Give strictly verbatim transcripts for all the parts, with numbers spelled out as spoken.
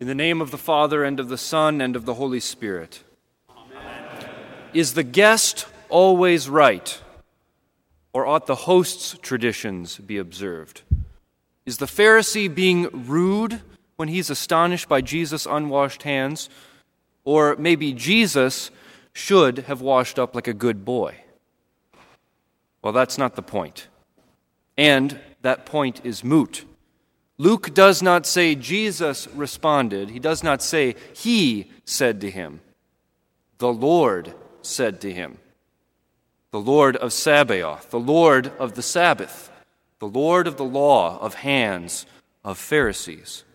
In the name of the Father, and of the Son, and of the Holy Spirit. Amen. Is the guest always right, or ought the host's traditions be observed? Is the Pharisee being rude when he's astonished by Jesus' unwashed hands, or maybe Jesus should have washed up like a good boy? Well, that's not the point. And that point is moot. Luke does not say Jesus responded. He does not say he said to him. The Lord said to him. The Lord of Sabaoth, the Lord of the Sabbath, the Lord of the law of hands of Pharisees.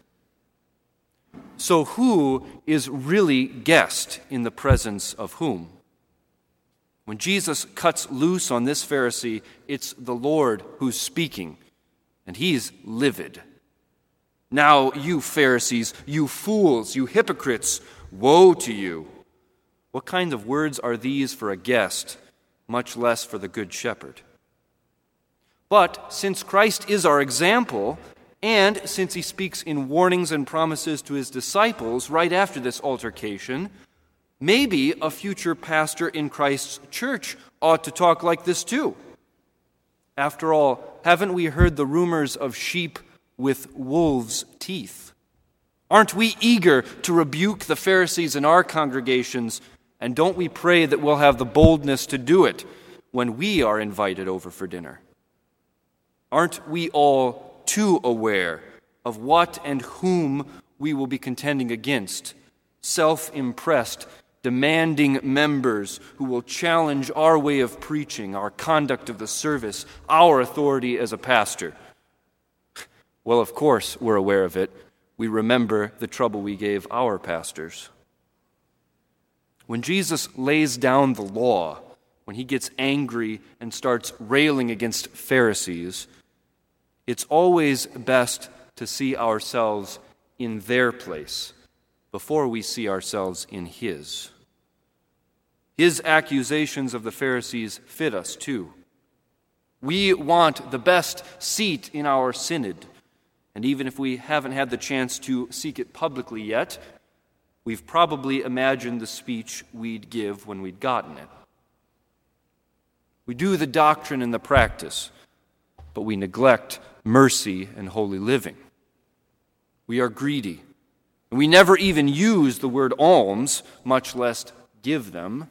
So who is really guest in the presence of whom? When Jesus cuts loose on this Pharisee, it's the Lord who's speaking, and he's livid. Now, you Pharisees, you fools, you hypocrites, woe to you! What kind of words are these for a guest, much less for the Good Shepherd? But since Christ is our example, and since he speaks in warnings and promises to his disciples right after this altercation, maybe a future pastor in Christ's church ought to talk like this too. After all, haven't we heard the rumors of sheep with wolves' teeth? Aren't we eager to rebuke the Pharisees in our congregations, and don't we pray that we'll have the boldness to do it when we are invited over for dinner? Aren't we all too aware of what and whom we will be contending against? Self-impressed, demanding members who will challenge our way of preaching, our conduct of the service, our authority as a pastor. Well, of course, we're aware of it. We remember the trouble we gave our pastors. When Jesus lays down the law, when he gets angry and starts railing against Pharisees, it's always best to see ourselves in their place before we see ourselves in his. His accusations of the Pharisees fit us too. We want the best seat in our synod. And even if we haven't had the chance to seek it publicly yet, we've probably imagined the speech we'd give when we'd gotten it. We do the doctrine and the practice, but we neglect mercy and holy living. We are greedy, and we never even use the word alms, much less give them.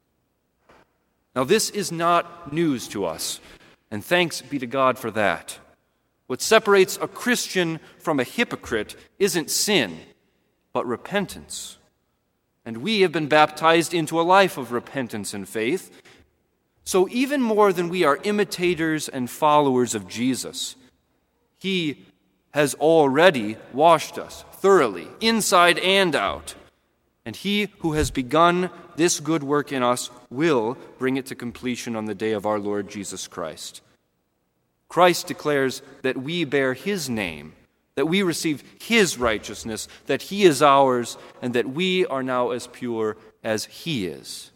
Now, this is not news to us, and thanks be to God for that. What separates a Christian from a hypocrite isn't sin, but repentance. And we have been baptized into a life of repentance and faith. So even more than we are imitators and followers of Jesus, he has already washed us thoroughly, inside and out. And he who has begun this good work in us will bring it to completion on the day of our Lord Jesus Christ. Christ declares that we bear his name, that we receive his righteousness, that he is ours, and that we are now as pure as he is.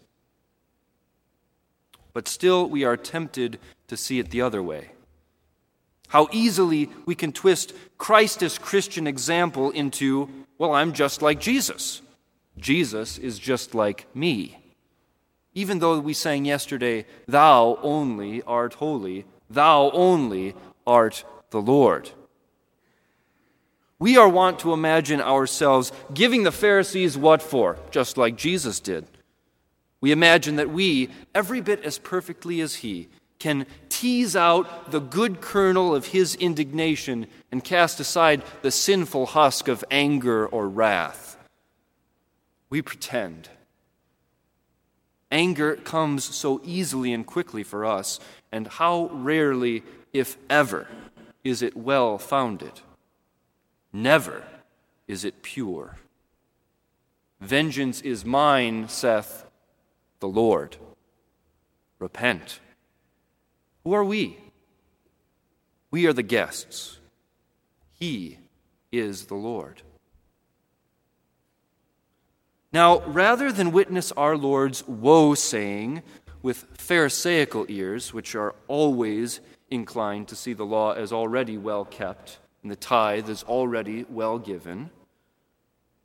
But still we are tempted to see it the other way. How easily we can twist Christ's Christian example into, well, I'm just like Jesus. Jesus is just like me. Even though we sang yesterday, thou only art holy, thou only art the Lord. We are wont to imagine ourselves giving the Pharisees what for, just like Jesus did. We imagine that we, every bit as perfectly as he, can tease out the good kernel of his indignation and cast aside the sinful husk of anger or wrath. We pretend. Anger comes so easily and quickly for us, and how rarely, if ever, is it well-founded. Never is it pure. Vengeance is mine, saith the Lord. Repent. Who are we? We are the guests. He is the Lord. Now, rather than witness our Lord's woe-saying with Pharisaical ears, which are always inclined to see the law as already well kept and the tithe as already well given,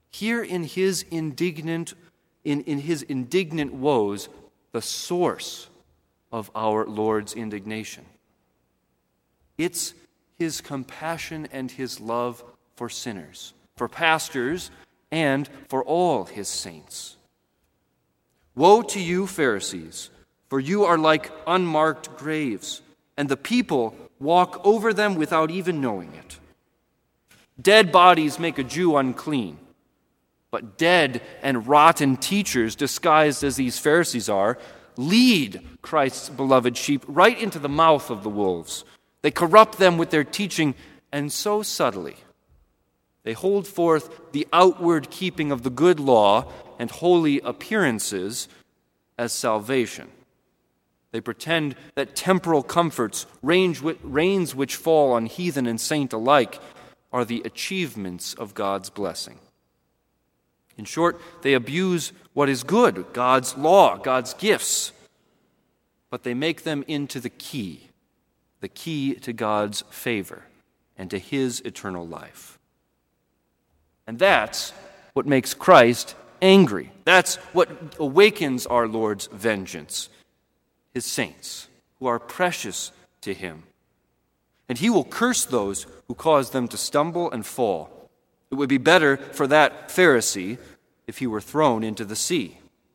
Hear in his indignant, in, in his indignant woes, the source of our Lord's indignation. It's his compassion and his love for sinners, for pastors, and for all his saints. Woe to you, Pharisees, for you are like unmarked graves, and the people walk over them without even knowing it. Dead bodies make a Jew unclean, but dead and rotten teachers, disguised as these Pharisees are, lead Christ's beloved sheep right into the mouth of the wolves. They corrupt them with their teaching, and so subtly. They hold forth the outward keeping of the good law and holy appearances as salvation. They pretend that temporal comforts, reigns which fall on heathen and saint alike, are the achievements of God's blessing. In short, they abuse what is good, God's law, God's gifts, but they make them into the key, the key to God's favor and to his eternal life. And that's what makes Christ angry. That's what awakens our Lord's vengeance, his saints, who are precious to him. And he will curse those who cause them to stumble and fall. It would be better for that Pharisee if he were thrown into the sea.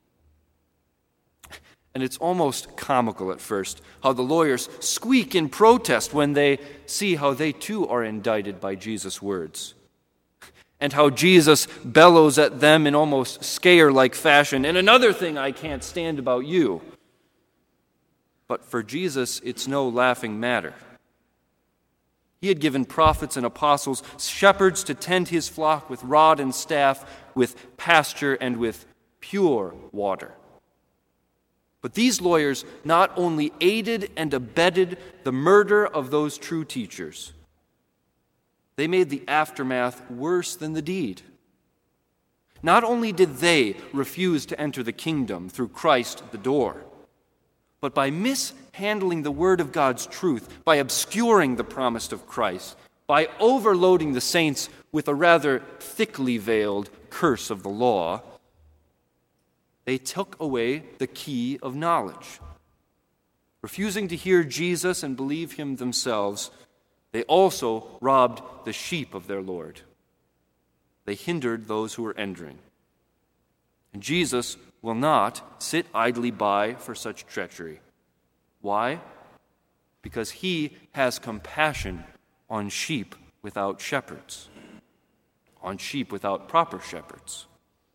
And it's almost comical at first how the lawyers squeak in protest when they see how they too are indicted by Jesus' words. And how Jesus bellows at them in almost scare-like fashion, "And another thing I can't stand about you." But for Jesus, it's no laughing matter. He had given prophets and apostles, shepherds to tend his flock with rod and staff, with pasture and with pure water. But these lawyers not only aided and abetted the murder of those true teachers, they made the aftermath worse than the deed. Not only did they refuse to enter the kingdom through Christ the door, but by mishandling the word of God's truth, by obscuring the promise of Christ, by overloading the saints with a rather thickly veiled curse of the law, they took away the key of knowledge. Refusing to hear Jesus and believe him themselves, they also robbed the sheep of their Lord. They hindered those who were entering. And Jesus will not sit idly by for such treachery. Why? Because he has compassion on sheep without shepherds, on sheep without proper shepherds.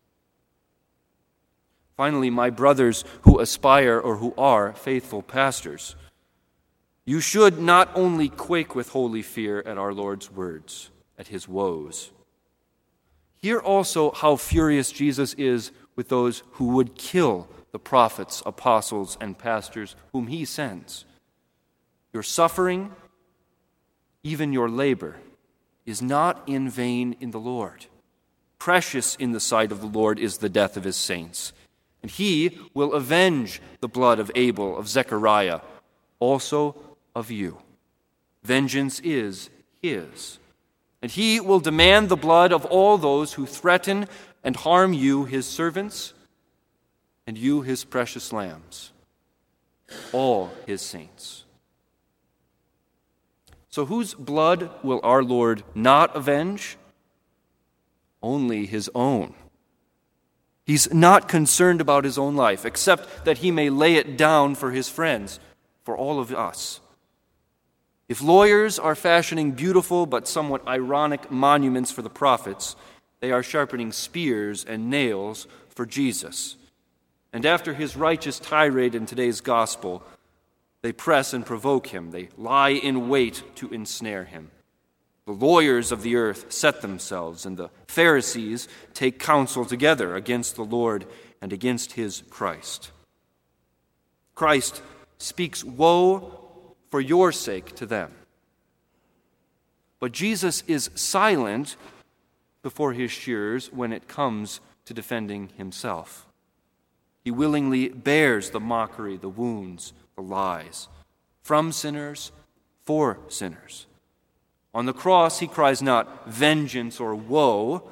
Finally, my brothers who aspire or who are faithful pastors, you should not only quake with holy fear at our Lord's words, at his woes. Hear also how furious Jesus is with those who would kill the prophets, apostles, and pastors whom he sends. Your suffering, even your labor, is not in vain in the Lord. Precious in the sight of the Lord is the death of his saints, and he will avenge the blood of Abel, of Zechariah, also of you. Vengeance is his, and he will demand the blood of all those who threaten and harm you, his servants, and you, his precious lambs, all his saints. So whose blood will our Lord not avenge? Only his own. He's not concerned about his own life, except that he may lay it down for his friends, for all of us. If lawyers are fashioning beautiful but somewhat ironic monuments for the prophets, they are sharpening spears and nails for Jesus. And after his righteous tirade in today's gospel, they press and provoke him. They lie in wait to ensnare him. The lawyers of the earth set themselves, and the Pharisees take counsel together against the Lord and against his Christ. Christ speaks woe for your sake to them. But Jesus is silent before his shearers when it comes to defending himself. He willingly bears the mockery, the wounds, the lies, from sinners, for sinners. On the cross, he cries not vengeance or woe,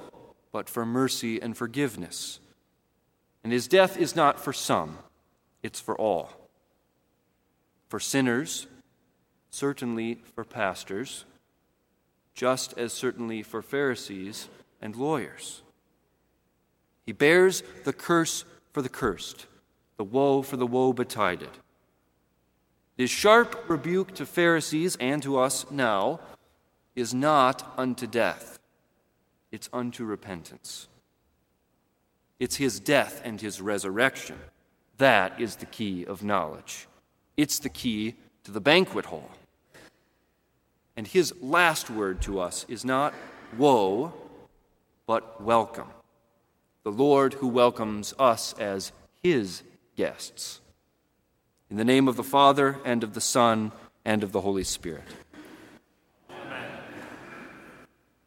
but for mercy and forgiveness. And his death is not for some, it's for all. For sinners, certainly for pastors, just as certainly for Pharisees and lawyers. He bears the curse for the cursed, the woe for the woe-betided. His sharp rebuke to Pharisees and to us now is not unto death. It's unto repentance. It's his death and his resurrection. That is the key of knowledge. It's the key to the banquet hall. And his last word to us is not woe, but welcome. The Lord who welcomes us as his guests. In the name of the Father, and of the Son, and of the Holy Spirit.